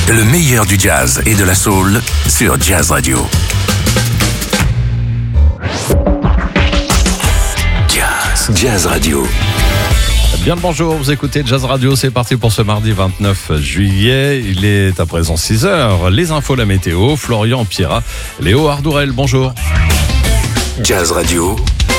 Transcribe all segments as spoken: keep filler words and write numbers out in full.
Le meilleur du jazz et de la soul sur Jazz Radio. Jazz, Jazz Radio. Bien le bonjour, vous écoutez Jazz Radio, c'est parti pour ce mardi vingt-neuf juillet. Il est à présent six heures. Les infos, la météo, Florian Pierrat, Léo Ardourel, bonjour. Jazz Radio,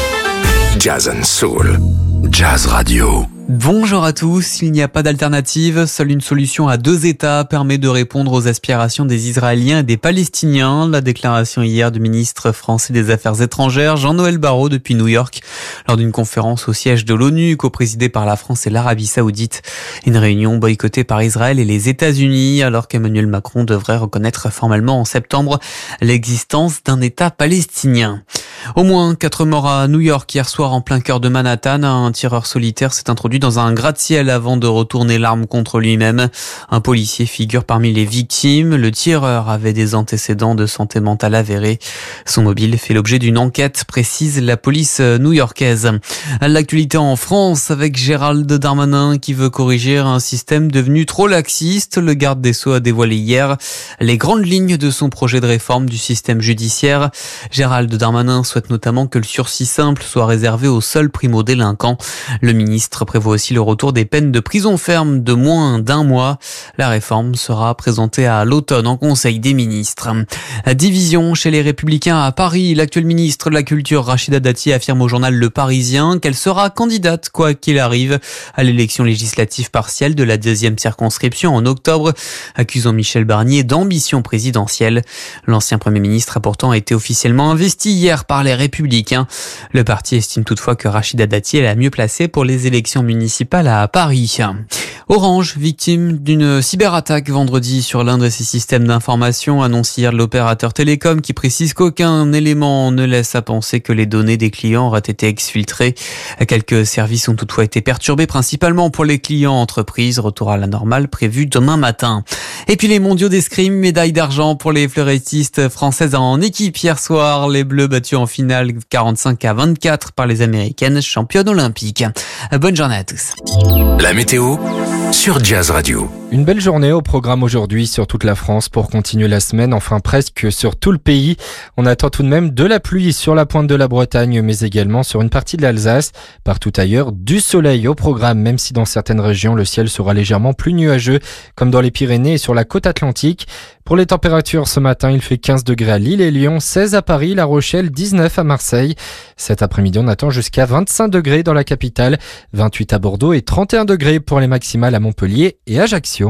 Jazz and Soul, Jazz Radio. Bonjour à tous, il n'y a pas d'alternative, seule une solution à deux États permet de répondre aux aspirations des Israéliens et des Palestiniens. La déclaration hier du ministre français des Affaires étrangères, Jean-Noël Barrot, depuis New York, lors d'une conférence au siège de l'ONU, coprésidée par la France et l'Arabie Saoudite. Une réunion boycottée par Israël et les États-Unis, alors qu'Emmanuel Macron devrait reconnaître formellement en septembre l'existence d'un État palestinien. Au moins quatre morts à New York hier soir en plein cœur de Manhattan. Un tireur solitaire s'est introduit dans un gratte-ciel avant de retourner l'arme contre lui-même. Un policier figure parmi les victimes. Le tireur avait des antécédents de santé mentale avérés. Son mobile fait l'objet d'une enquête, précise la police new-yorkaise. L'actualité en France avec Gérald Darmanin qui veut corriger un système devenu trop laxiste. Le garde des Sceaux a dévoilé hier les grandes lignes de son projet de réforme du système judiciaire. Gérald Darmanin souhaite notamment que le sursis simple soit réservé aux seuls primo-délinquants. Le ministre prévoit aussi le retour des peines de prison ferme de moins d'un mois. La réforme sera présentée à l'automne en Conseil des ministres. Division chez les Républicains à Paris. L'actuel ministre de la Culture, Rachida Dati, affirme au journal Le Parisien qu'elle sera candidate, quoi qu'il arrive, à l'élection législative partielle de la deuxième circonscription en octobre, accusant Michel Barnier d'ambition présidentielle. L'ancien Premier ministre a pourtant été officiellement investi hier par les Républicains. Le parti estime toutefois que Rachida Dati est la mieux placée pour les élections municipales à Paris. Orange, victime d'une cyberattaque vendredi sur l'un de ses systèmes d'information, annonce hier l'opérateur télécom qui précise qu'aucun élément ne laisse à penser que les données des clients auraient été exfiltrées. Quelques services ont toutefois été perturbés, principalement pour les clients entreprises. Retour à la normale prévu demain matin. Et puis les mondiaux d'escrime, médaille d'argent pour les fleurettistes françaises en équipe hier soir. Les Bleus battus en finale quarante-cinq à vingt-quatre par les Américaines, championnes olympiques. Bonne journée à tous. La météo sur Jazz Radio. Une belle journée au programme aujourd'hui sur toute la France pour continuer la semaine, enfin presque sur tout le pays. On attend tout de même de la pluie sur la pointe de la Bretagne, mais également sur une partie de l'Alsace. Partout ailleurs, du soleil au programme, même si dans certaines régions, le ciel sera légèrement plus nuageux, comme dans les Pyrénées et sur la côte atlantique. Pour les températures, ce matin, il fait quinze degrés à Lille et Lyon, seize à Paris, La Rochelle, dix-neuf à Marseille. Cet après-midi, on attend jusqu'à vingt-cinq degrés dans la capitale, vingt-huit à Bordeaux et trente et un degrés pour les maximales à Montpellier et Ajaccio.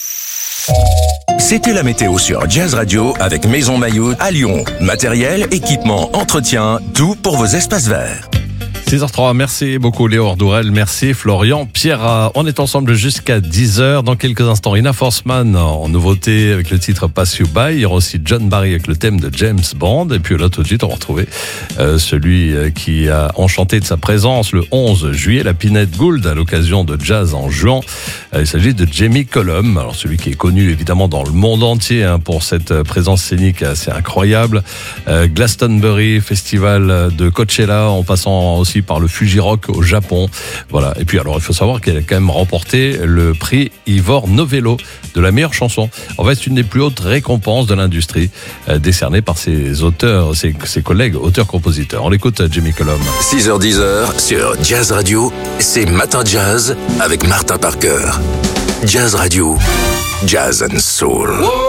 C'était la météo sur Jazz Radio avec Maison Maillot à Lyon. Matériel, équipement, entretien, tout pour vos espaces verts. six heures trois, merci beaucoup Léo Ardourel, merci Florian Pierrat. On est ensemble jusqu'à dix heures. Dans quelques instants, Ina Forsman en nouveauté avec le titre Pass You By. Il y aura aussi John Barry avec le thème de James Bond. Et puis là, tout de suite, on va retrouver euh, celui qui a enchanté de sa présence le onze juillet, la Pinette Gould, à l'occasion de Jazz en juin. Euh, il s'agit de Jamie Cullum. Alors celui qui est connu évidemment dans le monde entier hein, pour cette présence scénique assez incroyable. Euh, Glastonbury, festival de Coachella, en passant aussi par le Fuji Rock au Japon. Voilà. Et puis alors il faut savoir qu'elle a quand même remporté le prix Ivor Novello de la meilleure chanson. En fait, c'est une des plus hautes récompenses de l'industrie euh, décernée par ses auteurs, ses, ses collègues auteurs-compositeurs. On l'écoute Jamie Cullum. six heures dix sur Jazz Radio, c'est Matin Jazz avec Martin Parker. Jazz Radio, Jazz and Soul. Whoa.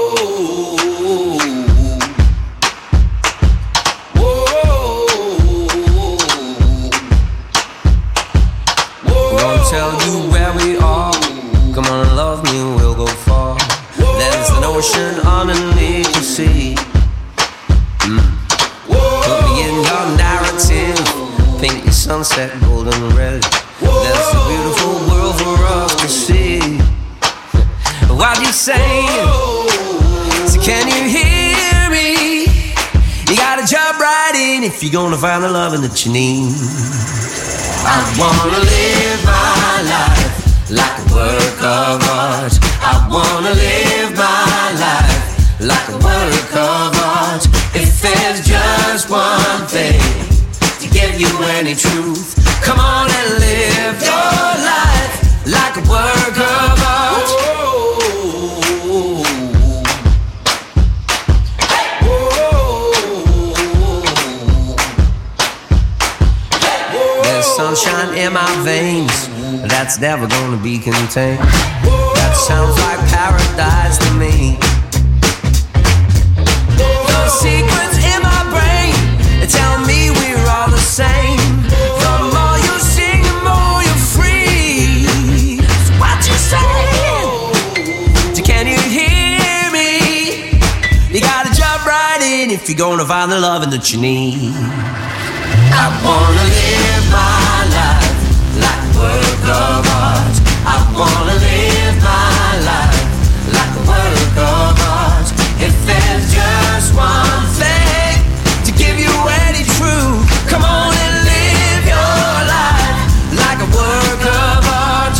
Tell you where we are. Come on and love me, we'll go far. There's an ocean underneath the sea. Mm. Put me in your narrative. Paint your sunset golden red. There's a beautiful world for us to see. What you saying? So can you hear me? You gotta jump right in if you're gonna find the loving that you need. I wanna live my life like a work of art. I wanna live my life like a work of art. If there's just one thing to give you any truth, come on and live your life like a work of art. in my veins that's never gonna be contained. That sounds like paradise to me. The secrets in my brain tell me we're all the same. The more you sing, the more you're free. So what you saying? Can you hear me? You gotta jump right in if you're gonna find the loving that you need. I wanna live my life like a work of art. I wanna live my life like a work of art. If there's just one thing to give you any truth, come on and live your life like a work of art.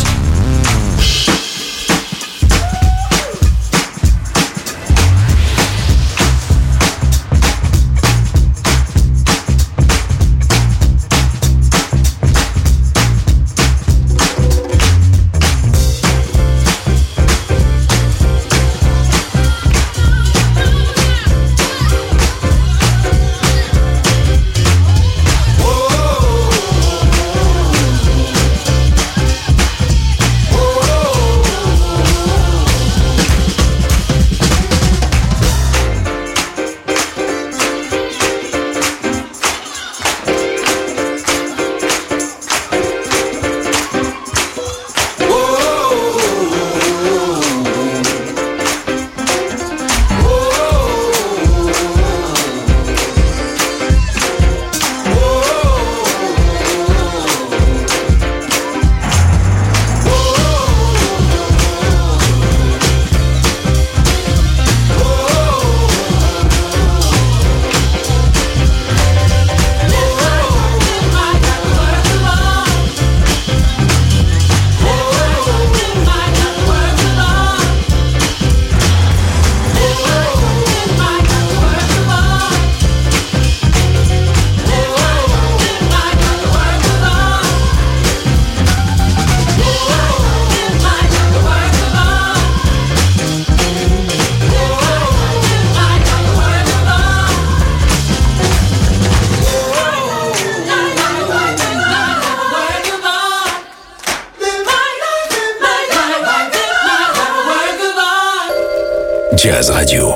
Jazz Radio.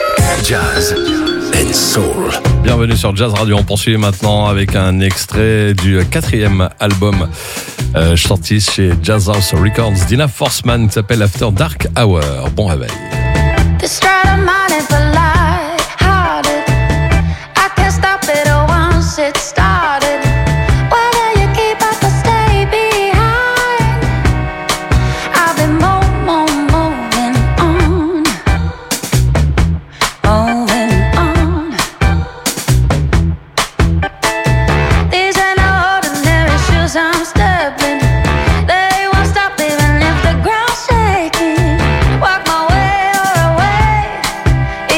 Jazz and Soul. Bienvenue sur Jazz Radio. On poursuit maintenant avec un extrait du quatrième album euh, sorti chez Jazz House Records d'Ina Forsman qui s'appelle After Dark Hour. Bon réveil. Walk my way or away.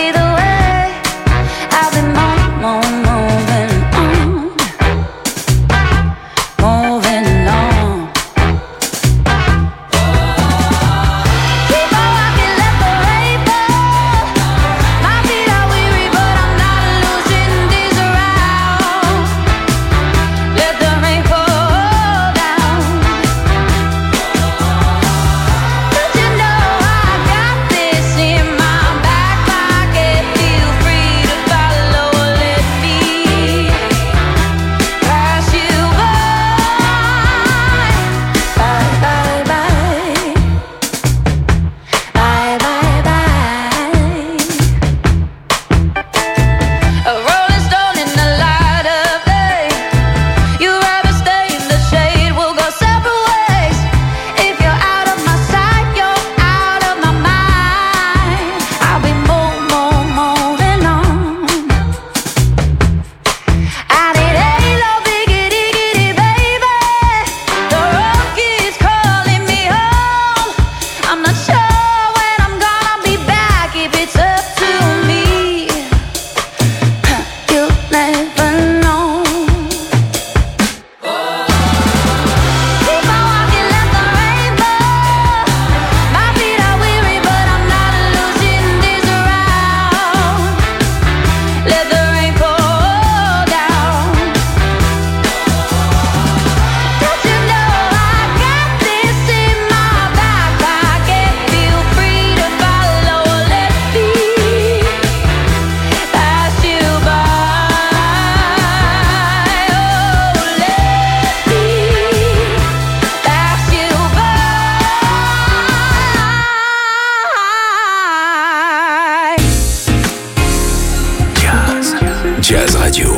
Jazz Radio.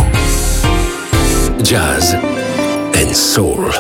Jazz and Soul.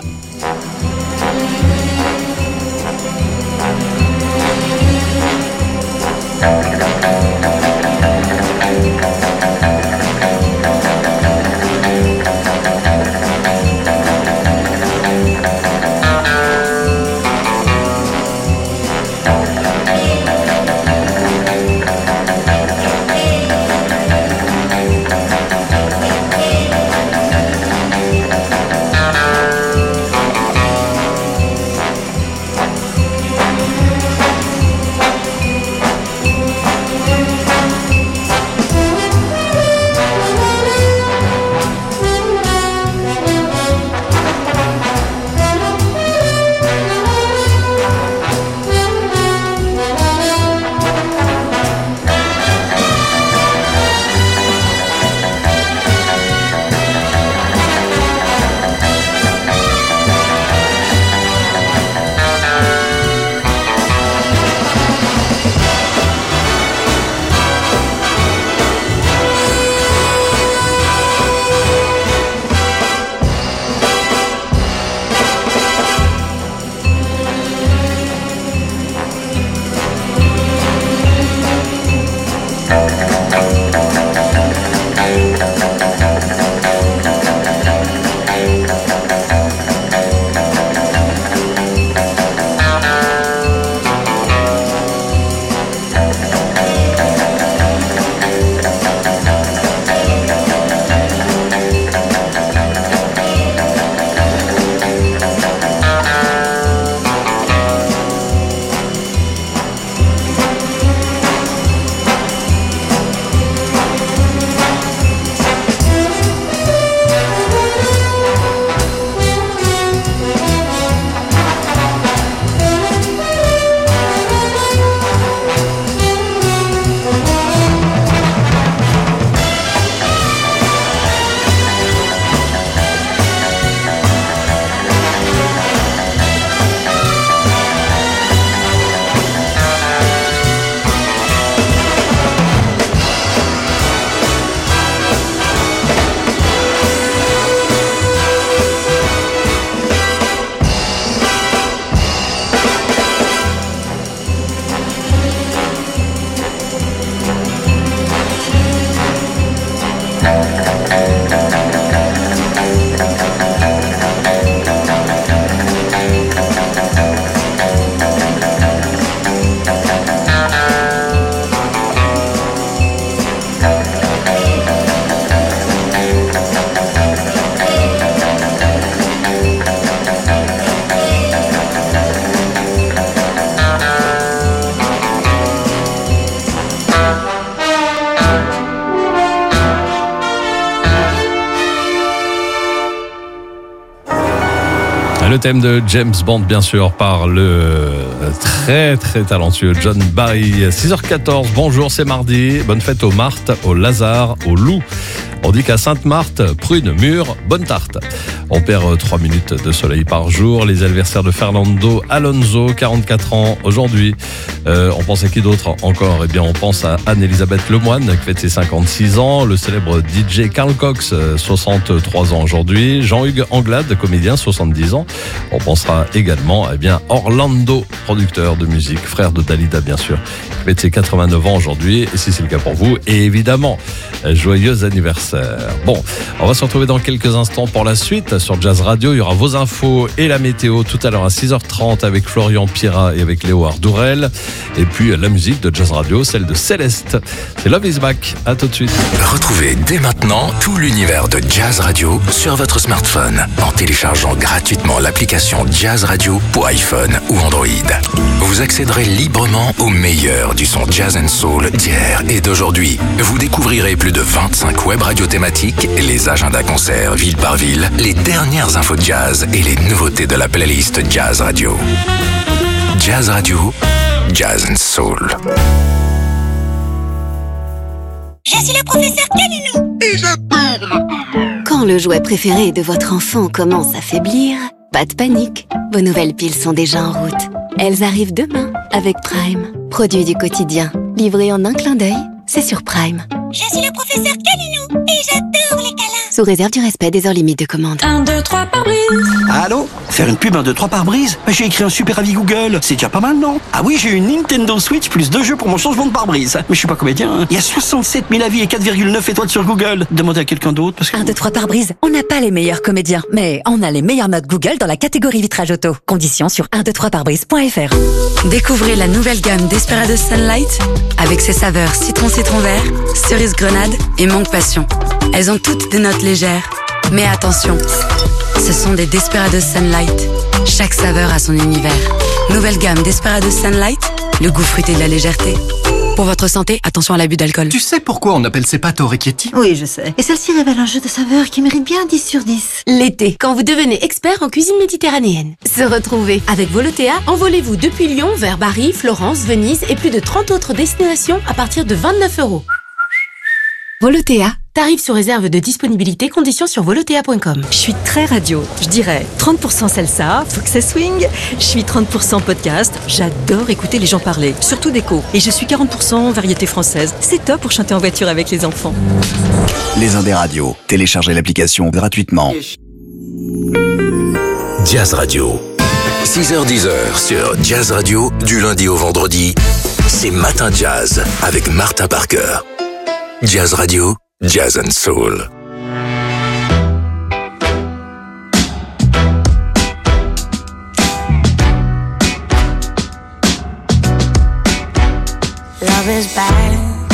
Le thème de James Bond, bien sûr, par le très très talentueux John Barry. six heures quatorze, bonjour, c'est mardi. Bonne fête aux Marthes, aux Lazare, aux Loups. On dit qu'à Sainte-Marthe, prune, mûre, bonne tarte. On perd trois minutes de soleil par jour. Les anniversaires de Fernando Alonso, quarante-quatre ans aujourd'hui. Euh, on pense à qui d'autre encore? Eh bien, on pense à Anne-Elisabeth Lemoine, qui fête ses cinquante-six ans. Le célèbre D J Carl Cox, soixante-trois ans aujourd'hui. Jean-Hugues Anglade, comédien, soixante-dix ans. On pensera également eh bien, Orlando, producteur de musique, frère de Dalida, bien sûr, qui fête ses quatre-vingt-neuf ans aujourd'hui. Et si c'est le cas pour vous, et évidemment, joyeux anniversaire. Bon, on va se retrouver dans quelques instants pour la suite sur Jazz Radio. Il y aura vos infos et la météo tout à l'heure à six heures trente avec Florian Pierrat et avec Léo Ardourel. Et puis la musique de Jazz Radio, celle de Céleste. C'est Love is Back. À tout de suite. Retrouvez dès maintenant tout l'univers de Jazz Radio sur votre smartphone en téléchargeant gratuitement l'application Jazz Radio pour iPhone ou Android. Vous accéderez librement au meilleur du son Jazz and Soul d'hier et d'aujourd'hui. Vous découvrirez plus de vingt-cinq web radios thématiques, les agendas concerts ville par ville, les dernières infos de jazz et les nouveautés de la playlist Jazz Radio. Jazz Radio, Jazz and Soul. Je suis le professeur Calinou et j'adore. Quand le jouet préféré de votre enfant commence à faiblir, pas de panique, vos nouvelles piles sont déjà en route. Elles arrivent demain avec Prime. Produit du quotidien, livré en un clin d'œil, c'est sur Prime. Je suis le professeur Calinou et j'adore. sous réserve du respect des heures limites de commande. un, deux, trois par brise. Allô? Faire une pub un, deux, trois par brise? J'ai écrit un super avis Google. C'est déjà pas mal, non? Ah oui, j'ai une Nintendo Switch plus deux jeux pour mon changement de pare-brise. Mais je suis pas comédien, hein. Il y a soixante-sept mille avis et quatre virgule neuf étoiles sur Google. Demandez à quelqu'un d'autre parce que... un, deux, trois par brise. On n'a pas les meilleurs comédiens, mais on a les meilleures notes Google dans la catégorie vitrage auto. Conditions sur un, deux, trois par brise point f r. Découvrez la nouvelle gamme Desperados Sunlight avec ses saveurs citron-citron vert, cerise grenade et mangue passion. Elles ont toutes des notes légères. Mais attention, ce sont des Desperados Sunlight. Chaque saveur a son univers. Nouvelle gamme Desperados Sunlight, le goût fruité de la légèreté. Pour votre santé, attention à l'abus d'alcool. Tu sais pourquoi on appelle ces pâtes orecchietti? Oui, je sais. Et celle-ci révèle un jeu de saveurs qui mérite bien dix sur dix. L'été, quand vous devenez expert en cuisine méditerranéenne. Se retrouver. Avec Volotea, envolez-vous depuis Lyon vers Bari, Florence, Venise et plus de trente autres destinations à partir de vingt-neuf euros. Volotea. Tarif sous réserve de disponibilité, conditions sur volotea point com. Je suis très radio, je dirais trente pour cent salsa, faut que ça swing. Je suis trente pour cent podcast, j'adore écouter les gens parler, surtout d'écho. Et je suis quarante pour cent variété française, c'est top pour chanter en voiture avec les enfants. Les Indes Radio, téléchargez l'application gratuitement. Jazz Radio. six heures dix sur Jazz Radio, du lundi au vendredi. C'est Matin Jazz avec Martin Parker. Jazz Radio, Jazz and Soul. Love is bad.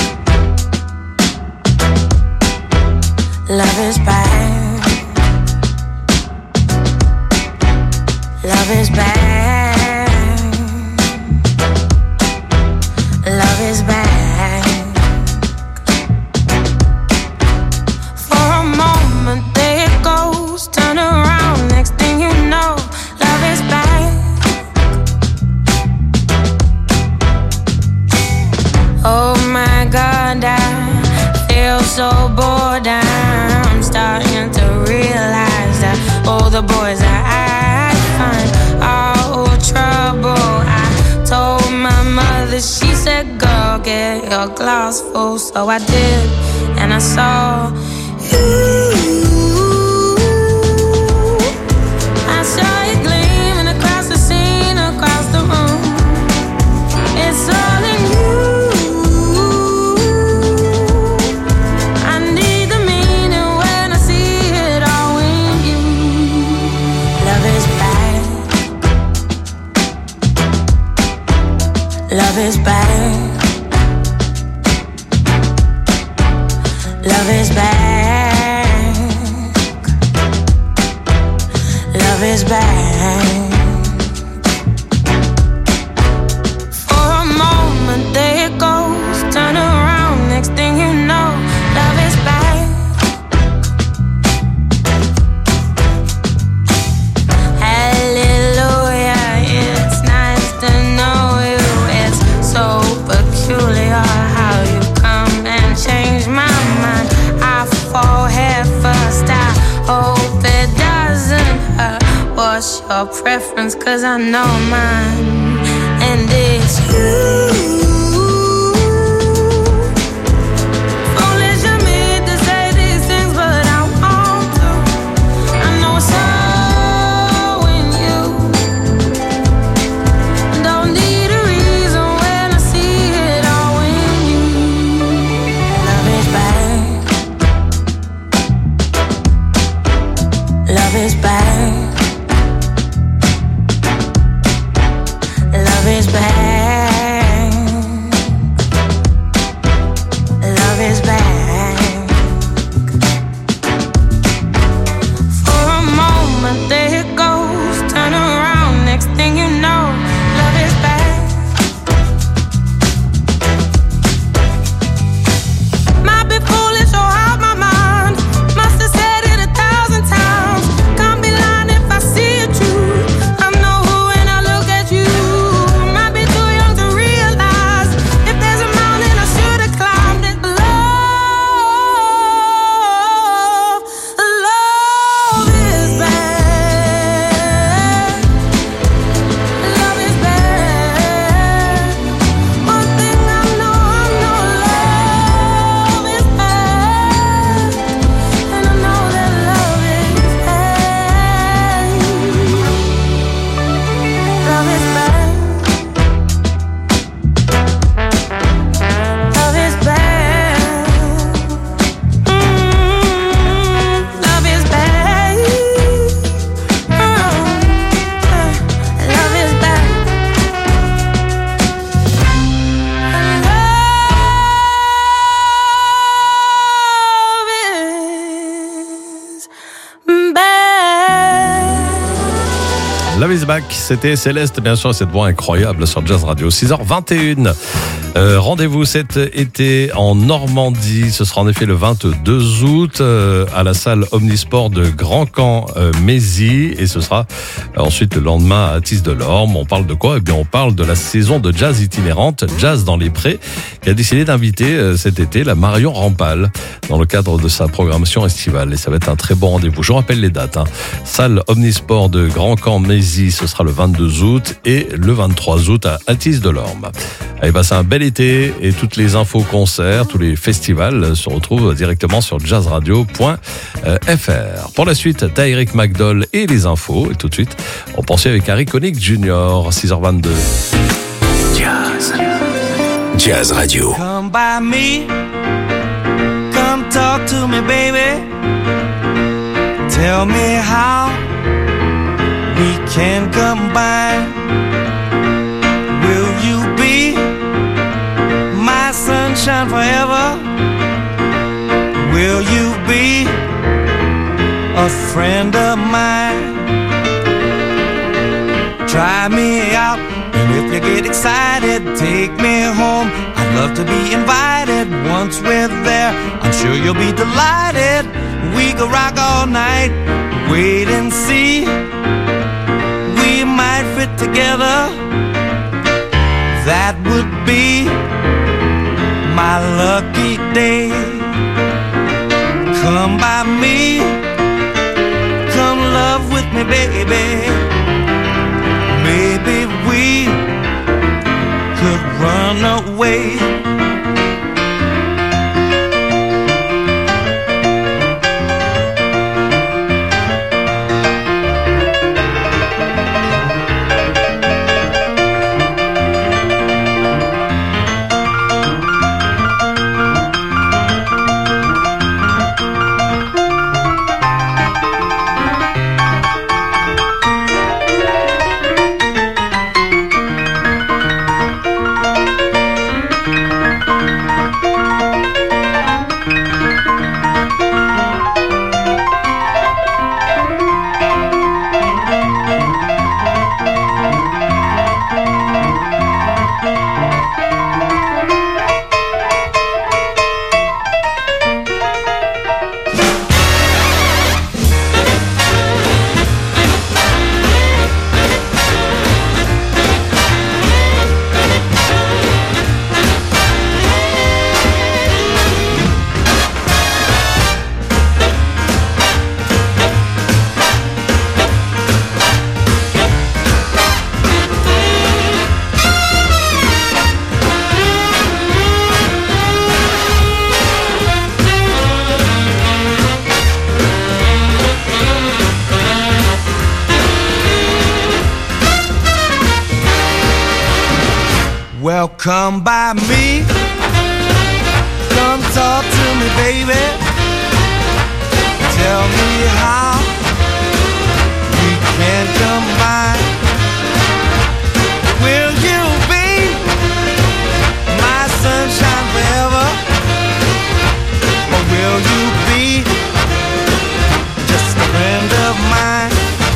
Love is bad. Love is bad. Love is bad. Turn around, next thing you know, love is back. Oh my God, I feel so bored. I'm starting to realize that all the boys that I find are all trouble. I told my mother, she said, girl, get your glass full. So I did, and I saw you. Love is bad. Love is back. Love is back. For a moment there it goes. Turn around, next thing you know, love is back. Hallelujah, it's nice to know you. So peculiar how you come and change my mind. I fall head first, I hope it doesn't hurt. What's your preference? Cause I know mine, and it's you. Love is bad. Love is bad. Love is bad. For a moment there it goes. Turn around, next thing you know, love is bad. Might be foolish or out my mind. Must have said it a thousand times. Can't be lying if Love is back, c'était Céleste, bien sûr, cette voix incroyable sur Jazz Radio. six heures vingt et une. Euh, rendez-vous cet été en Normandie. Ce sera en effet le vingt-deux août euh, à la salle Omnisport de Grand Camp euh, Mézy. Et ce sera euh, ensuite le lendemain à Athis de l'Orme. On parle de quoi ? Eh bien, on parle de la saison de jazz itinérante, Jazz dans les Prés, qui a décidé d'inviter euh, cet été la Marion Rampal dans le cadre de sa programmation estivale. Et ça va être un très bon rendez-vous. Je vous rappelle les dates. Hein. Salle Omnisport de Grand Camp Mézy, ce sera le vingt-deux août et le vingt-trois août à Athis de l'Orme. Allez, passez un bel été et toutes les infos concerts, tous les festivals se retrouvent directement sur jazz radio point f r. Pour la suite, Tyrick McDowell et les infos. Et tout de suite, on poursuit avec Harry Connick Junior, six heures vingt-deux. Jazz. Jazz Radio. Come by me, come talk to me, baby. Tell me how we can combine. Will you be my sunshine forever? Will you be a friend of mine? Try me out, and if you get excited, take me home. I'd love to be invited. Once we're there, I'm sure you'll be delighted. We could rock all night, wait and see. We might fit together. That would be my lucky day. Come by me, come love with me, baby. Maybe we could run away. Well, come by me, come talk to me, baby. Tell me how we can combine. Will you be my sunshine forever? Or will you be just a friend of mine?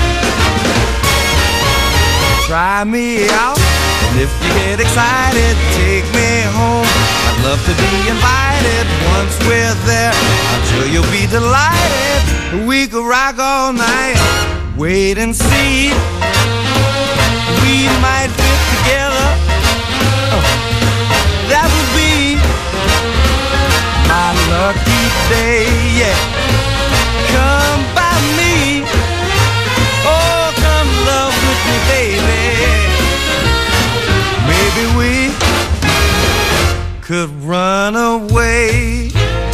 Try me out. And if you get excited, take me home. I'd love to be invited. Once we're there, I'm sure you'll be delighted. We could rock all night, wait and see. We might fit together. Oh, that would be my lucky day, yeah. Come by me. Oh, come love with me, baby. Maybe we could run away.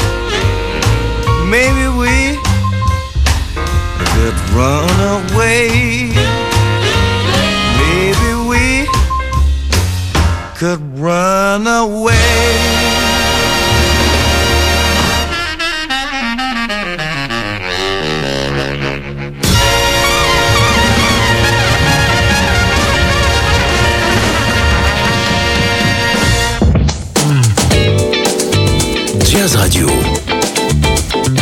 Maybe we could run away. Maybe we could run away. Jazz Radio.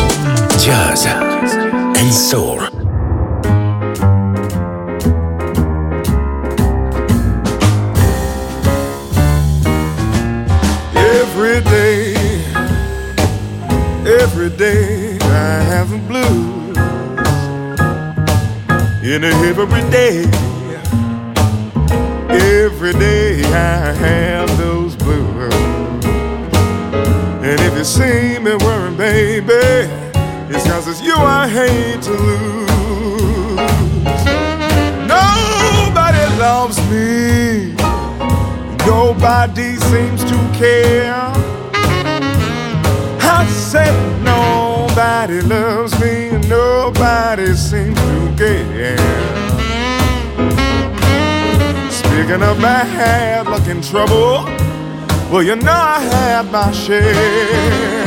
Jazz and Soul. I have the blues. In every day, every day I have those blues. And if you see me worrying, baby, it's cause it's you I hate to lose. Nobody loves me, nobody seems to care. I said nobody loves me, nobody seems to care. Speaking of bad luck and trouble, well, you know I had my share.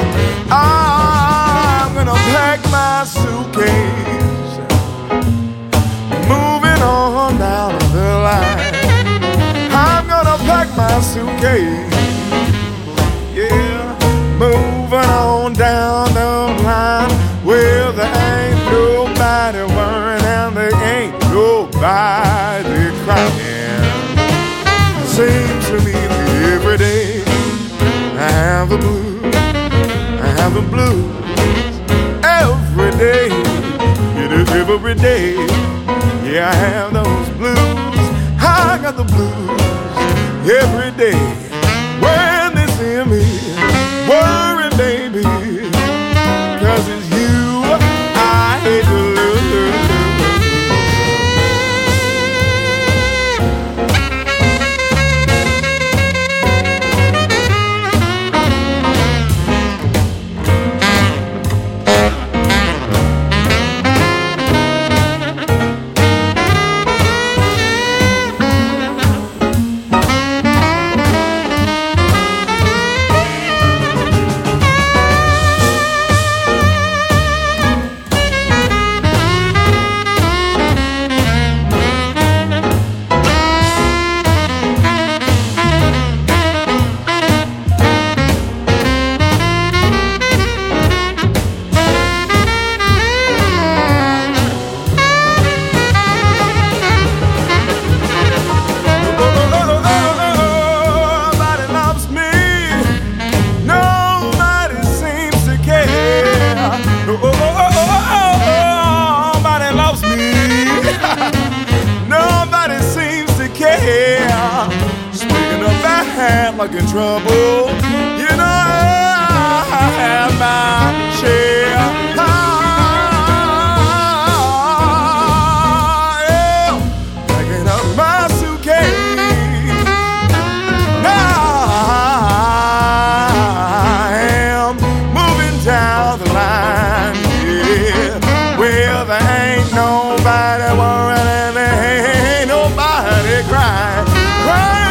I'm gonna pack my suitcase, moving on down the line. I'm gonna pack my suitcase, yeah, moving on down the line. Well, there ain't nobody worrying and there ain't nobody crying. Seems to me every day I have the blues, I have the blues. Every day, it is every day. Yeah, I have those blues. I got the blues every day. When they see me worry, baby, cause it's you I hate to lose. Like in trouble, you know I have my share. Oh, packing up my suitcase. Now I am moving down the line. Yeah, well there ain't nobody worrying and there ain't nobody crying, crying.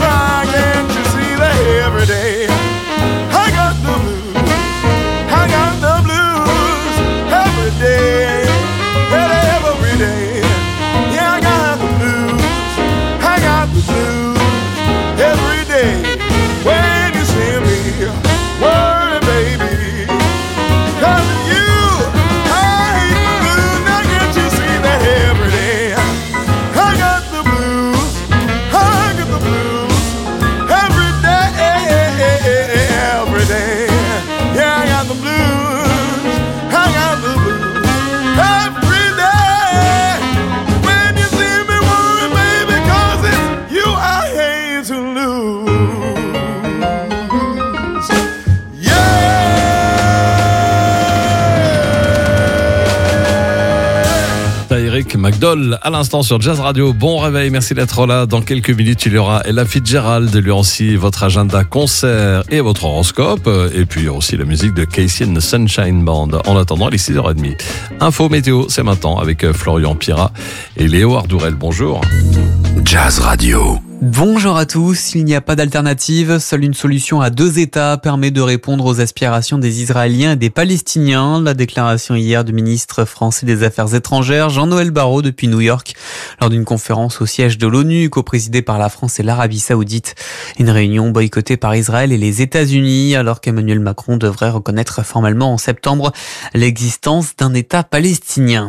Every day, I got the blues, I got the blues every day, every day. Yeah, I got the blues, I got the blues every day. When you see me worry, baby, cause of you, I hate the blues. Now can't you see that every day? I got the blues, I got the blues. Every day, yeah, I got the blues, I got the blues every day. When you see me worry, baby, cause it's you I hate to lose. Yeah! Eric McDowell à l'instant sur Jazz Radio. Bon réveil, merci d'être là. Dans quelques minutes, il y aura Ella Fitzgerald, lui aussi votre agenda concert et votre horoscope. Et puis aussi la musique de Casey and the Sunshine Band. En attendant, les six heures trente. Info météo, c'est maintenant avec Florian Pierrat et Léo Ardourel. Bonjour. Jazz Radio. Bonjour à tous, il n'y a pas d'alternative, seule une solution à deux États permet de répondre aux aspirations des Israéliens et des Palestiniens. La déclaration hier du ministre français des Affaires étrangères, Jean-Noël Barrot, depuis New York, lors d'une conférence au siège de l'ONU, coprésidée par la France et l'Arabie Saoudite. Une réunion boycottée par Israël et les États-Unis, alors qu'Emmanuel Macron devrait reconnaître formellement en septembre l'existence d'un État palestinien.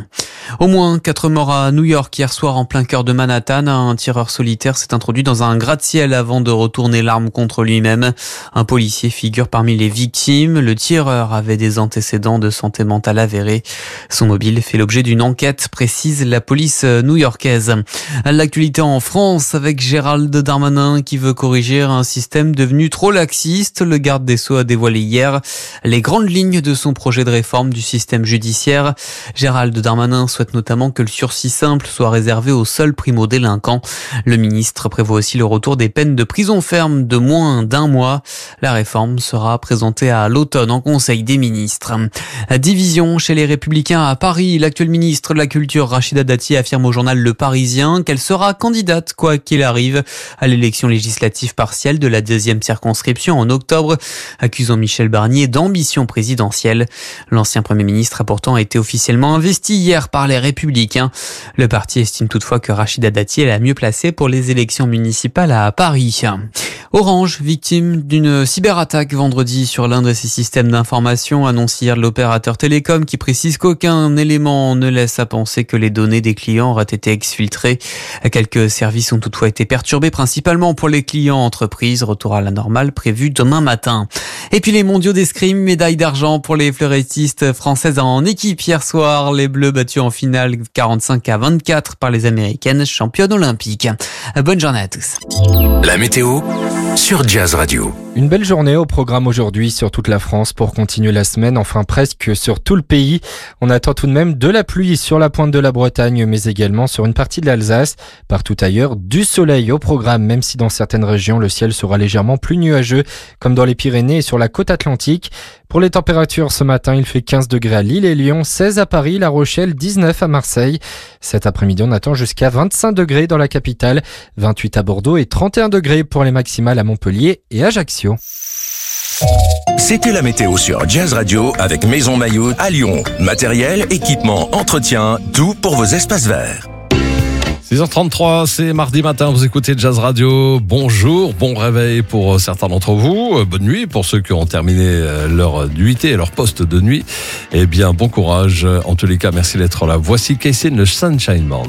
Au moins quatre morts à New York hier soir en plein cœur de Manhattan. Un tireur solitaire s'est introduit dans un gratte-ciel avant de retourner l'arme contre lui-même. Un policier figure parmi les victimes. Le tireur avait des antécédents de santé mentale avérés. Son mobile fait l'objet d'une enquête, précise la police new-yorkaise. L'actualité en France avec Gérald Darmanin qui veut corriger un système devenu trop laxiste. Le garde des Sceaux a dévoilé hier les grandes lignes de son projet de réforme du système judiciaire. Gérald Darmanin souhaite notamment que le sursis simple soit réservé aux seuls primo-délinquants. Le ministre prévoit aussi le retour des peines de prison ferme de moins d'un mois. La réforme sera présentée à l'automne en Conseil des ministres. Division chez les Républicains à Paris. L'actuel ministre de la Culture, Rachida Dati, affirme au journal Le Parisien qu'elle sera candidate, quoi qu'il arrive, à l'élection législative partielle de la deuxième circonscription en octobre, accusant Michel Barnier d'ambition présidentielle. L'ancien Premier ministre a pourtant été officiellement investi hier par les Républicains. Le parti estime toutefois que Rachida Dati est la mieux placée pour les élections municipales à Paris. Orange, victime d'une cyberattaque vendredi sur l'un de ses systèmes d'information, annonce hier l'opérateur télécom qui précise qu'aucun élément ne laisse à penser que les données des clients auraient été exfiltrées. Quelques services ont toutefois été perturbés, principalement pour les clients entreprises. Retour à la normale prévu demain matin. Et puis les mondiaux d'escrime, médaille d'argent pour les fleurettistes françaises en équipe hier soir. Les Bleus battus en finale quarante-cinq à vingt-quatre par les Américaines, championnes olympiques. Bonne journée à tous. La météo sur Jazz Radio. Une belle journée au programme aujourd'hui sur toute la France pour continuer la semaine, enfin presque sur tout le pays. On attend tout de même de la pluie sur la pointe de la Bretagne, mais également sur une partie de l'Alsace. Partout ailleurs, du soleil au programme, même si dans certaines régions, le ciel sera légèrement plus nuageux, comme dans les Pyrénées et sur la côte atlantique. Pour les températures, ce matin, il fait quinze degrés à Lille et Lyon, seize à Paris, La Rochelle, dix-neuf à Marseille. Cet après-midi, on attend jusqu'à vingt-cinq degrés dans la capitale, vingt-huit à Bordeaux et trente et un degrés pour les maximales à Montpellier et Ajaccio. C'était la météo sur Jazz Radio avec Maison Maillot à Lyon. Matériel, équipement, entretien, tout pour vos espaces verts. six heures trente-trois, c'est mardi matin, vous écoutez Jazz Radio. Bonjour, bon réveil pour certains d'entre vous. Bonne nuit pour ceux qui ont terminé leur nuitée et leur poste de nuit. Eh bien, bon courage. En tous les cas, merci d'être là. Voici Casey, le Sunshine Band.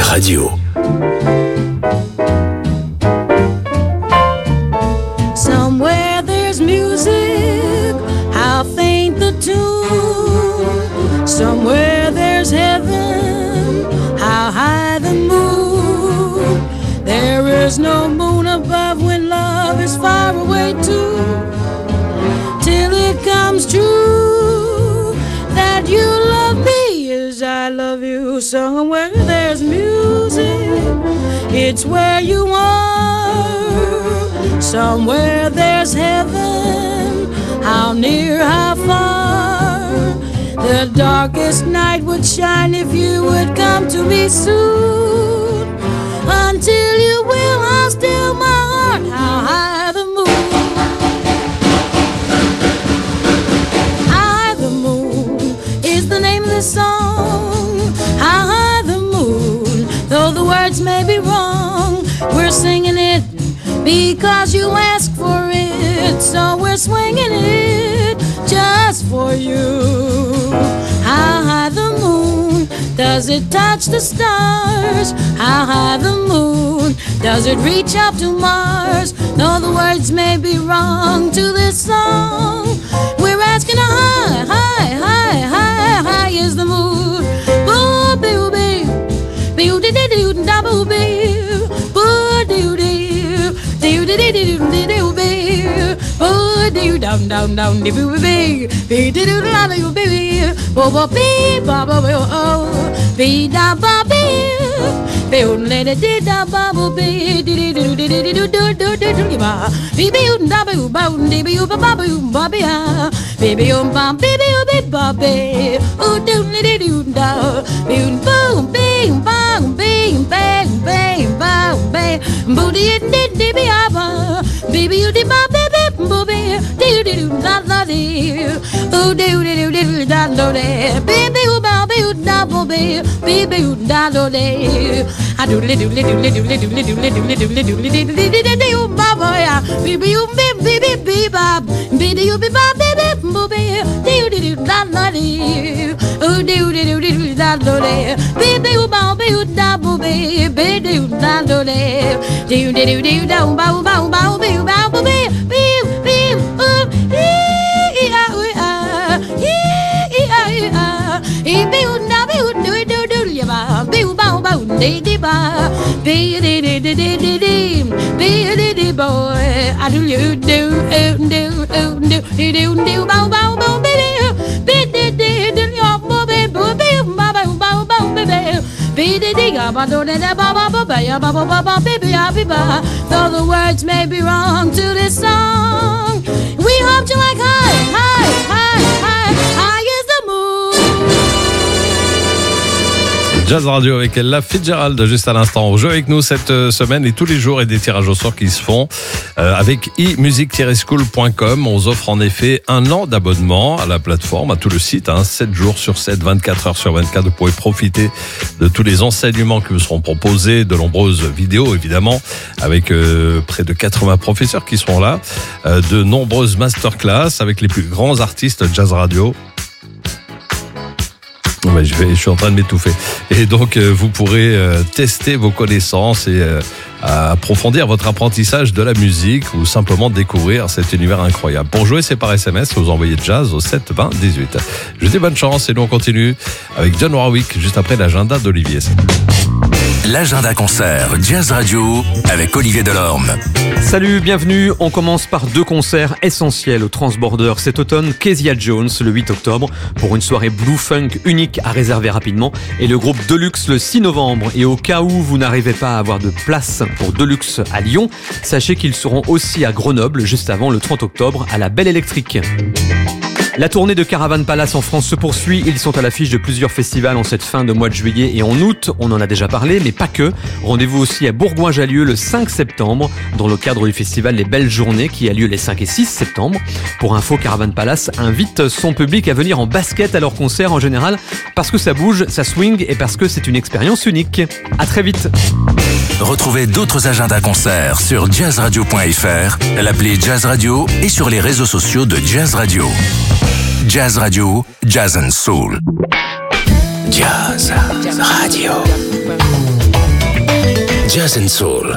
Radio. Somewhere there's music, how faint the tune. Somewhere there's heaven, how high the moon. There is no moon above when love is far away too. Till it comes true that you love me as I love you. Somewhere there's music, it's where you are. Somewhere there's heaven, how near, how far. The darkest night would shine if you would come to me soon. Until you will, I'll still my heart, how high the moon. How high the moon is the name of the song. How high the moon, though the words may be wrong, we're singing it because you asked for it. So we're swinging it just for you. How high the moon, does it touch the stars? How high the moon, does it reach up to Mars? Though the words may be wrong to this song, we're asking how high, high, high, high, high is the moon. Boo, boo, boo, boo, dee, dee, doo, da, boo, boo, boo, doo, doo, doo, dee, dee, doo, dee, doo, boo, boo, doo, down, down, down, dee, boo, boo, bee, dee, doo, da, doo, boo, boo, boo, bee, ba, ba, boo, oh, bee, da, ba, bee, bee, let it dee, da, ba, boo, bee, dee, dee, doo, dee, dee, doo, doo, doo, doo, doo, ba, bee, bee, da, boo, ba, dee, bee, ba, ba, boo, ba, bee, ah, bee, bee, um, ba, bee, bee, bee, ba, bee, oh, doo, dee, dee, doo, da, bee, boom, bee, ba, bee, bang, bang, ba, bang, boo, dee, dee, dee, bee, ah, ba, bee, bee, you, dee, ba, bee, bee, boo, bee, dee, dee, doo, da, da, dee, oh, doo, dee, doo, dee, da, da, dee, bee, bee, oh, ba, bee, da, boo, bee, bee, bee, da, da, dee, I do, doo, doo, doo, doo, doo, doo, doo, doo, doo, doo, doo, doo, doo, dee, dee, dee, dee, oh, ba, ba, ya, bee, bee, oh, bee, bee, bee, bee, ba, bee, dee, oh, bee, ba, bee, bee, boo, bee, dee, dee, doo, da, da, dee, oh, doo, dee, doo, doo, da, da, dee, bee, bee, oh, ba, bee, oh, da, boo, bee, bee, dee, da, da, dee, dee, dee, doo, dee, da, ba, ba, ba, bee, ba, boo, bee, bee, bee, oh, ee, ah, oh, ah, ee, ah, ah, ee, bee, oh, da, bee, oh, doo, doo, doo, ya, ba, bee, oh, ba, ba, dee, dee, ba, bee, dee, dee, dee, dee, dee, dee, bee, dee, dee, boy, I do, you, do, oh, do, oh, do, do, do, do, ba, ba, ba, bee, bee, dee, dee, dee, ya, boo, bee, boo, bee, ba, ba, ba, ba, bee, bee, bee, dee, dee, ga, ba, do, dee, dee, ba, ba, ba, ba, ya, ba, ba, ba, ba, bee, bee, ya, bee, ba, though the words may be wrong to this song, we hope you like high, high, high, high, high is the moon. Jazz Radio avec Ella Fitzgerald juste à l'instant. On joue avec nous cette semaine et tous les jours et des tirages au sort qui se font euh, avec i music tiret school point com. On vous offre en effet un an d'abonnement à la plateforme, à tout le site, hein, sept jours sur sept, vingt-quatre heures sur vingt-quatre. Vous pourrez profiter de tous les enseignements qui vous seront proposés, de nombreuses vidéos évidemment, avec euh, près de quatre-vingts professeurs qui seront là, euh, de nombreuses masterclass avec les plus grands artistes Jazz Radio. Ouais, je, vais, je suis en train de m'étouffer. Et donc, euh, vous pourrez euh, tester vos connaissances et euh, approfondir votre apprentissage de la musique ou simplement découvrir cet univers incroyable. Pour jouer, c'est par S M S. Vous envoyez Jazz au sept vingt dix-huit. Je vous dis bonne chance et nous on continue avec John Warwick juste après l'agenda d'Olivier. L'agenda concert Jazz Radio avec Olivier Delorme. Salut, bienvenue. On commence par deux concerts essentiels au Transborder cet automne. Kezia Jones le huit octobre pour une soirée Blue Funk unique à réserver rapidement et le groupe Deluxe le six novembre. Et au cas où vous n'arrivez pas à avoir de place pour Deluxe à Lyon, sachez qu'ils seront aussi à Grenoble juste avant le trente octobre à la Belle Électrique. La tournée de Caravan Palace en France se poursuit. Ils sont à l'affiche de plusieurs festivals en cette fin de mois de juillet et en août. On en a déjà parlé, mais pas que. Rendez-vous aussi à Bourgoin-Jallieu le cinq septembre, dans le cadre du festival Les Belles Journées qui a lieu les cinq et six septembre. Pour info, Caravan Palace invite son public à venir en basket à leur concert en général parce que ça bouge, ça swing et parce que c'est une expérience unique. À très vite. Retrouvez d'autres agendas concerts sur jazz radio point f r, l'appli Jazz Radio et sur les réseaux sociaux de Jazz Radio. Jazz Radio, Jazz and Soul. Jazz Radio. Jazz and Soul.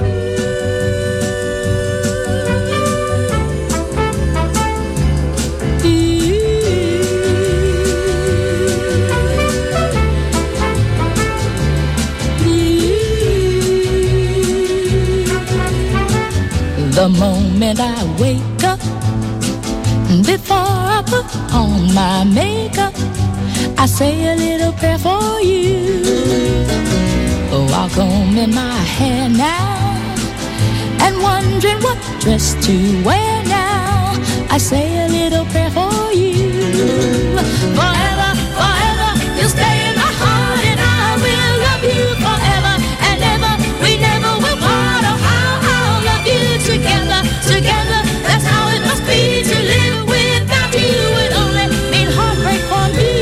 The moment I wake up, before I put on my makeup, I say a little prayer for you. While combing my hair now and wondering what dress to wear now, I say a little prayer for you. Forever, forever, you'll stay in my heart, and I will love you forever and ever. We never will part. Oh, how I'll love you together, together. That's how it must be to live without you. Would only mean heartbreak for me.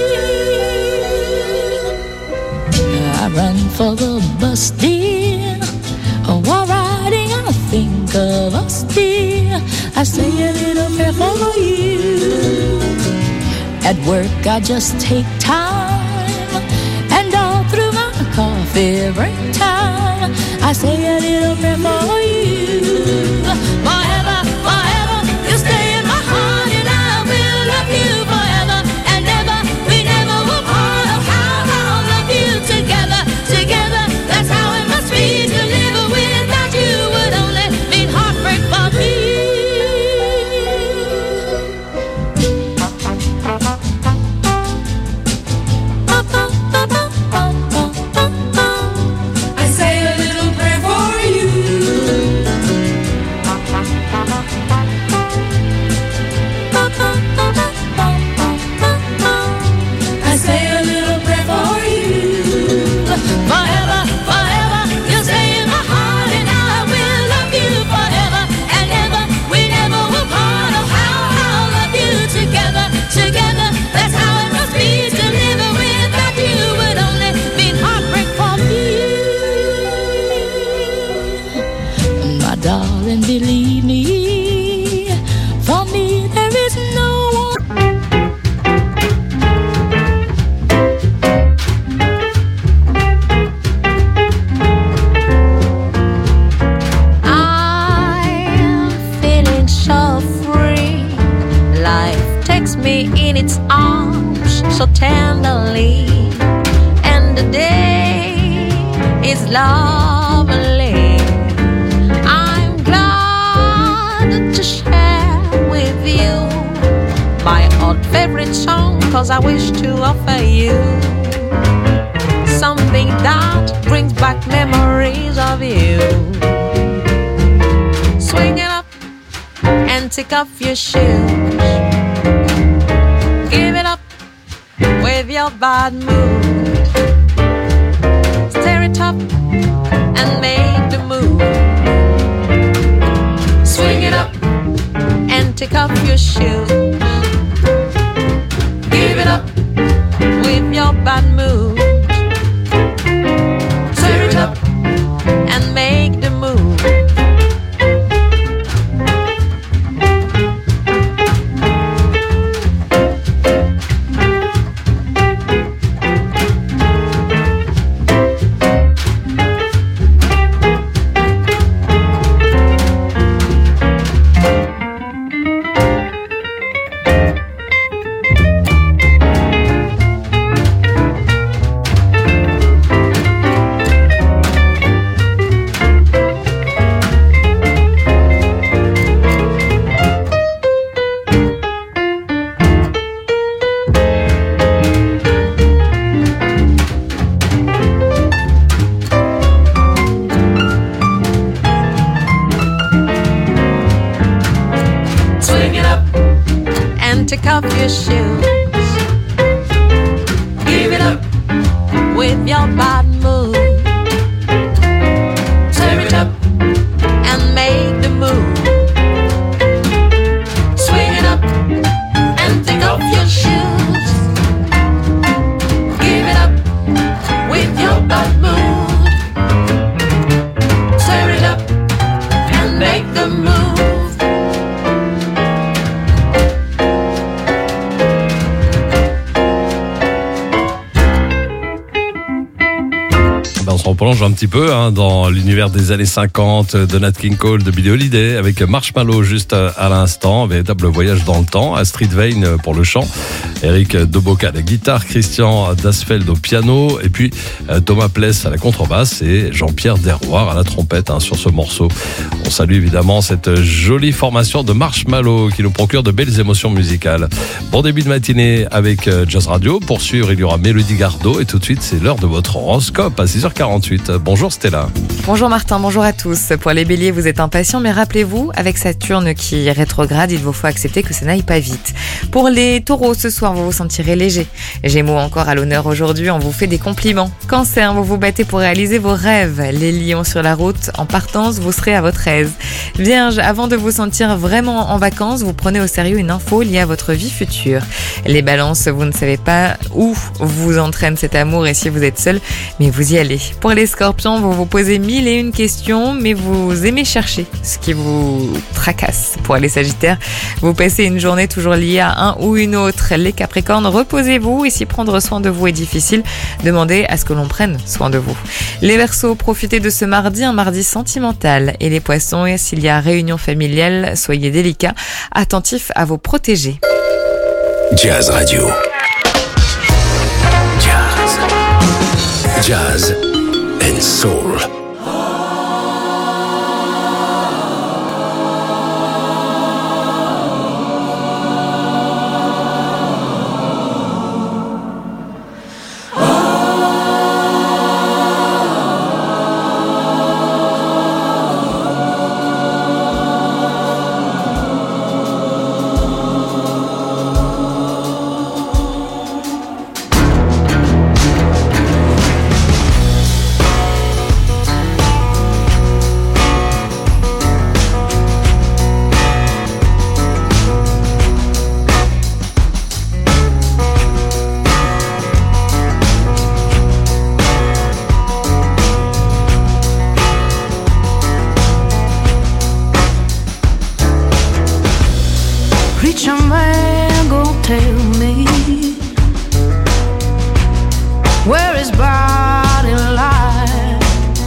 I run for the bus, dear. While riding, I think of us, dear. I say a little prayer for you. At work, I just take time, and all through my coffee break time, I say a little prayer for you. Forever, forever, you'll stay in my heart, and I will love you forever and ever. We never will part. Oh, how I'll love you together, together. That's how it must be to live without you. Would only mean heartbreak for me. I say a little prayer for you. I say a little prayer for you. Forever, forever, you'll stay in my heart, and I will love you forever and ever. We never will part. Oh, how I'll love you together, together. That's how it must be to live without you. Would only mean heartbreak for me. My darling, believe me, for me there is no one. I'm feeling so free. Life takes me in its arms so tenderly, and the day is lovely. I'm glad to share with you my old favorite song, 'cause I wish to offer you something that brings back memories of you. Swing it up and take off your shoes. Give it up with your bad mood. Stir it up and make the move. Swing it up and take off your shoes. Give it up with your bad mood. Stir it up and make the move. Swing it up and take off your shoes. Give it up with your bad mood. Stir it up and make the move. Swing it up and take off your shoes. Give it up with your bad mood. Stir it up and make the move. on plonge un petit peu hein, dans l'univers des années cinquante, de Nat King Cole, de Billie Holiday, avec Marshmallow juste à l'instant, véritable voyage dans le temps, Astrid Vane pour le chant, Eric Doboka à la guitare, Christian Dasfeld au piano, et puis Thomas Pless à la contrebasse et Jean-Pierre Derroir à la trompette hein, sur ce morceau. On salue évidemment cette jolie formation de Marshmallow qui nous procure de belles émotions musicales. Bon début de matinée avec Jazz Radio. Pour suivre, il y aura Mélodie Gardot et tout de suite, c'est l'heure de votre horoscope à six heures quarante-huit. Bonjour Stella. Bonjour Martin, bonjour à tous. Pour les béliers, vous êtes impatients, mais rappelez-vous, avec Saturne qui rétrograde, il vous faut accepter que ça n'aille pas vite. Pour les taureaux, ce soir, vous vous sentirez léger. Gémeaux encore à l'honneur aujourd'hui, on vous fait des compliments. Cancer, vous vous battez pour réaliser vos rêves. Les lions sur la route, en partance, vous serez à votre aise. Vierge, avant de vous sentir vraiment en vacances, vous prenez au sérieux une info liée à votre vie future. Les balances, vous ne savez pas où vous entraîne cet amour et si vous êtes seul, mais vous y allez. Pour les scorpions, vous vous posez mille et une questions, mais vous aimez chercher ce qui vous tracasse. Pour les sagittaires, vous passez une journée toujours liée à un ou une autre. Les capricornes, reposez-vous et si prendre soin de vous est difficile, demandez à ce que l'on prenne soin de vous. Les verseaux, profitez de ce mardi, un mardi sentimental. Et les poissons, s'il y a réunion familiale, soyez délicats, attentifs à vos protégés. Jazz Radio. Jazz. Jazz and Soul. Preacher man gon' tell me where his body lies.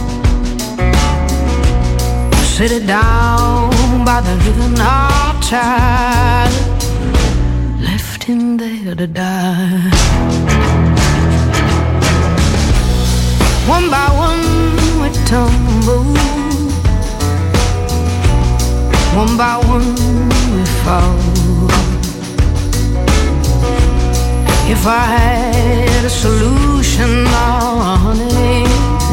Sit it down by the river now, child, left him there to die. One by one we tumble, one by one we fall. If I had a solution, oh, honey,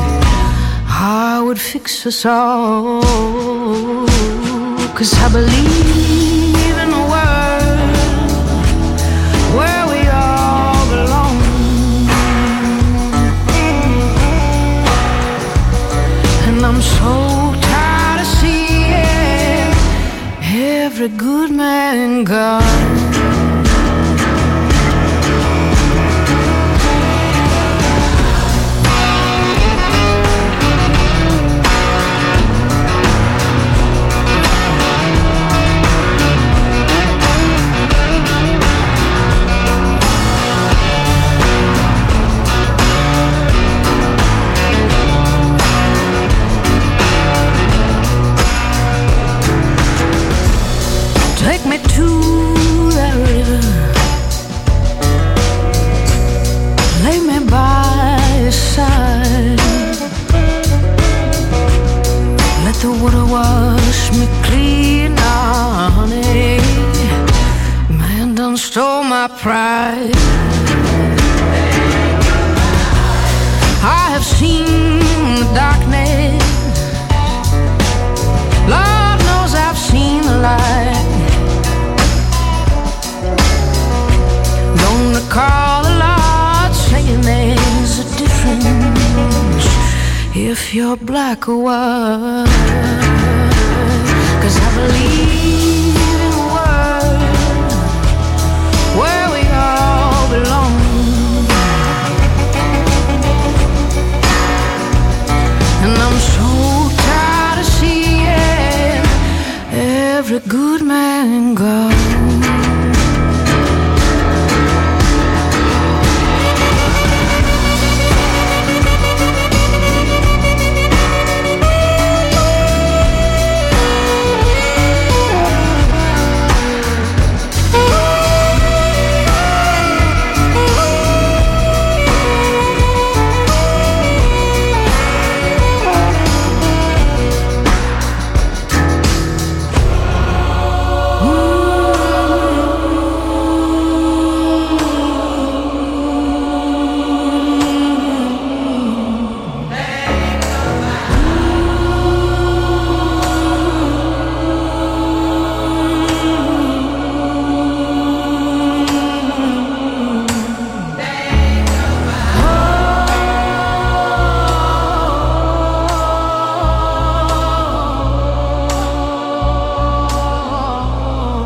I would fix us all. 'Cause I believe in a world where we all belong. And I'm so tired of seeing every good man gone. Take me to that river, lay me by your side, let the water wash me clean, oh, honey, man done stole my pride. I have seen the darkness, Lord knows I've seen the light. Don't recall the Lord saying there's a difference if you're black or white. 'Cause I believe in a world where we all belong. And I'm so tired of seeing every good man gone.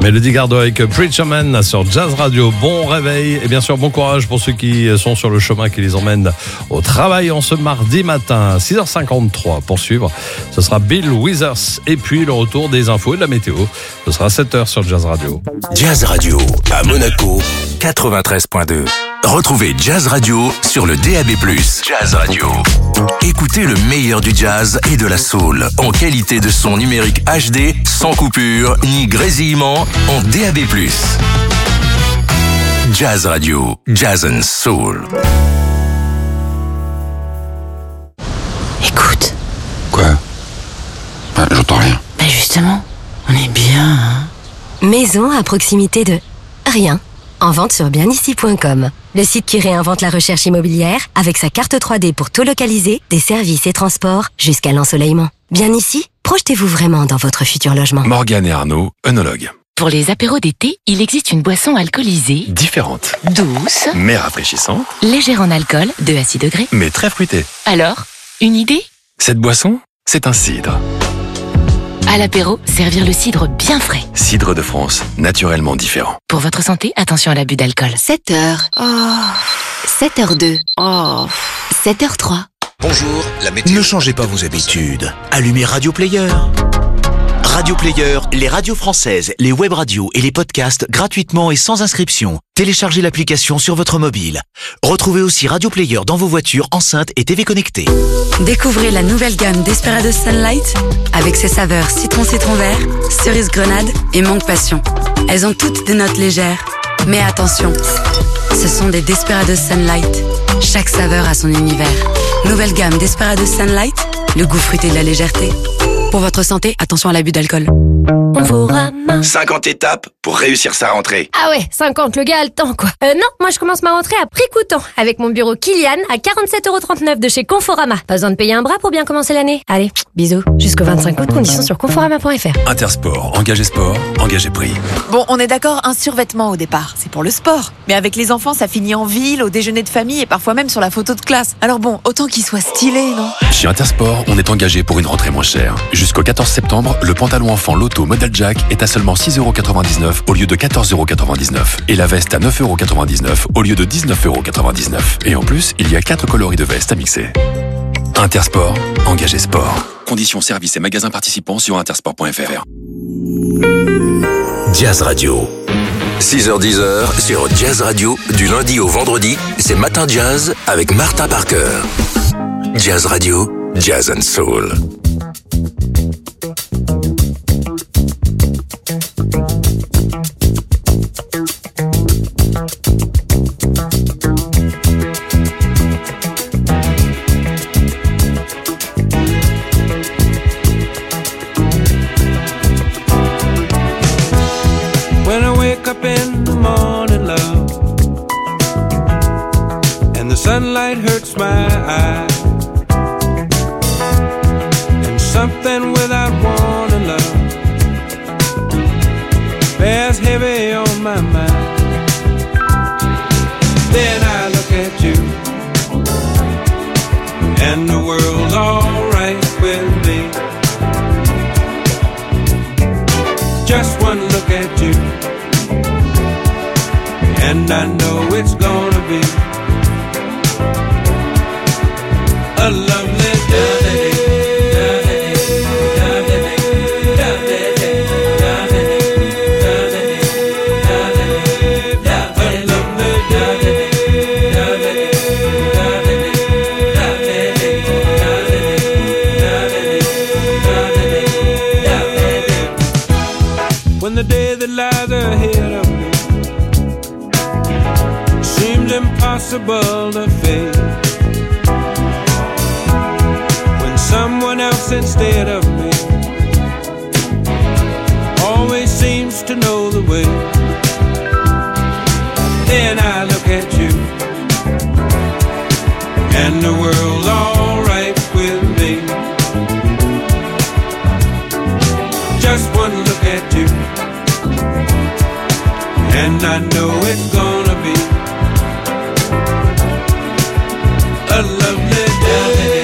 Mélodie Gardot avec Preacher Man sur Jazz Radio. Bon réveil et bien sûr bon courage pour ceux qui sont sur le chemin qui les emmène au travail en ce mardi matin. six heures cinquante-trois pour suivre. Ce sera Bill Withers et puis le retour des infos et de la météo. Ce sera sept heures sur Jazz Radio. Jazz Radio à Monaco quatre-vingt-treize point deux. Retrouvez Jazz Radio sur le D A B plus. Jazz Radio. Écoutez le meilleur du jazz et de la soul en qualité de son numérique H D, sans coupure ni grésillement, en D A B plus. Jazz Radio, Jazz and Soul. Écoute. Quoi? Bah, j'entends rien. Bah justement, on est bien, hein. Maison à proximité de rien. En vente sur bien ici point com. Le site qui réinvente la recherche immobilière avec sa carte trois D pour tout localiser, des services et transports jusqu'à l'ensoleillement. Bien ici, projetez-vous vraiment dans votre futur logement. Morgane et Arnaud, œnologues. Pour les apéros d'été, il existe une boisson alcoolisée, Différente, douce, mais rafraîchissante, légère en alcool, deux à six degrés. mais très fruitée. Alors, une idée? Cette boisson, c'est un cidre. À l'apéro, servir le cidre bien frais. Cidre de France, naturellement différent. Pour votre santé, attention à l'abus d'alcool. sept heures. Oh. sept heures deux. Oh. sept heures trois. Bonjour, la météo. Ne changez pas vos habitudes. Allumez Radio Player. Radio Player, les radios françaises, les web radios et les podcasts gratuitement et sans inscription. Téléchargez l'application sur votre mobile. Retrouvez aussi Radio Player dans vos voitures, enceintes et T V connectées. Découvrez la nouvelle gamme Desperados Sunlight avec ses saveurs citron citron vert, cerise grenade et mangue passion. Elles ont toutes des notes légères. Mais attention, ce sont des Desperados Sunlight. Chaque saveur a son univers. Nouvelle gamme Desperados Sunlight, le goût fruité de la légèreté. Pour votre santé, attention à l'abus d'alcool. Conforama. cinquante étapes pour réussir sa rentrée. Ah ouais, cinquante, le gars a le temps quoi. Euh non, moi je commence ma rentrée à prix coûtant avec mon bureau Kilian à quarante-sept euros trente-neuf de chez Conforama. Pas besoin de payer un bras pour bien commencer l'année. Allez, bisous. Jusqu'au vingt-cinq août, conditions sur conforama point f r. Intersport, engagé sport, engagé prix. Bon, on est d'accord, un survêtement au départ, c'est pour le sport. Mais avec les enfants, ça finit en ville, au déjeuner de famille et parfois même sur la photo de classe. Alors bon, autant qu'il soit stylé, non? Chez Intersport, on est engagé pour une rentrée moins chère. Jusqu'au quatorze septembre, le pantalon enfant Loto modèle Jack est à seulement six euros quatre-vingt-dix-neuf au lieu de quatorze euros quatre-vingt-dix-neuf. Et la veste à neuf euros quatre-vingt-dix-neuf au lieu de dix-neuf euros quatre-vingt-dix-neuf. Et en plus, il y a quatre coloris de veste à mixer. Intersport, engagé sport. Conditions, services et magasins participants sur intersport point f r. Jazz Radio. six heures dix sur Jazz Radio, du lundi au vendredi, c'est Matin Jazz avec Martha Parker. Jazz Radio, Jazz and Soul. When I wake up in the morning, love, and the sunlight hurts my eyes, and something without warning, love, bears heavy on my mind. Then I look at you, and the world's alright with me. Just one look at you, and I know it's gonna be a lovely day. When the day that lies ahead of me seems impossible to face, when someone else instead of me always seems to know the way, then I look at you, and the world's alright with me. Just one look at you, and I know it's gonna be a lovely day.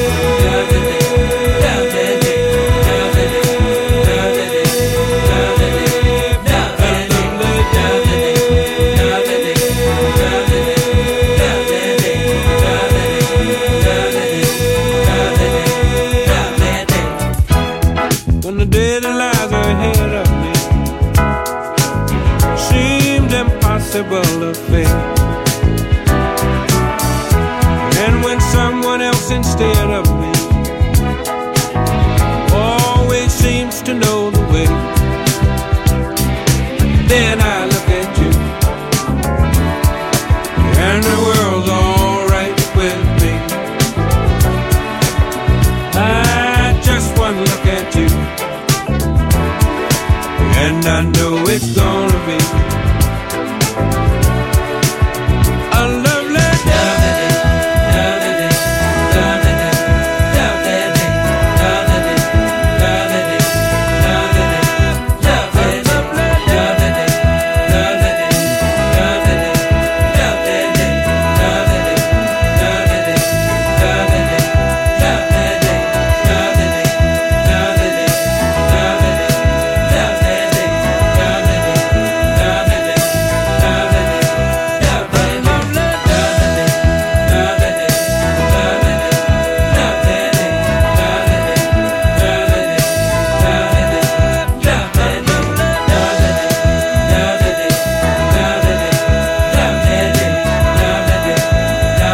A lovely day. since day